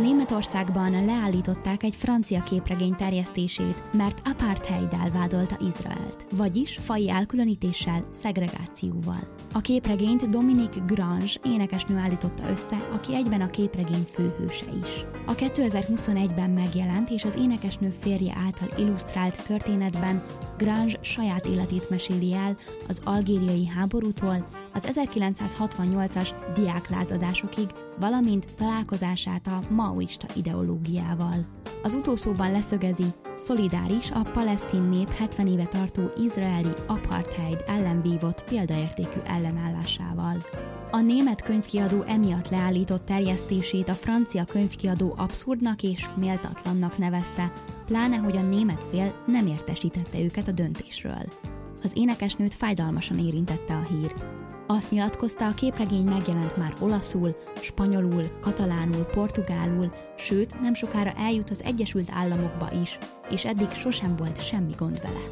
Németországban leállították egy francia képregény terjesztését, mert apartheiddel vádolta Izraelt, vagyis faji elkülönítéssel, szegregációval. A képregényt Dominique Grange énekesnő állította össze, aki egyben a képregény főhőse is. A 2021-ben megjelent és az énekesnő férje által illusztrált történetben Grange saját életét meséli el az algériai háborútól az 1968-as diáklázadásokig, valamint találkozását a maoista ideológiával. Az utószóban leszögezi, szolidáris a palesztin nép 70 éve tartó izraeli apartheid ellen vívott példaértékű ellenállásával. A német könyvkiadó emiatt leállított terjesztését a francia könyvkiadó abszurdnak és méltatlannak nevezte, pláne hogy a német fél nem értesítette őket a döntésről. Az énekesnőt fájdalmasan érintette a hír. Azt nyilatkozta, a képregény megjelent már olaszul, spanyolul, katalánul, portugálul, sőt, nem sokára eljut az Egyesült Államokba is, és eddig sosem volt semmi gond vele.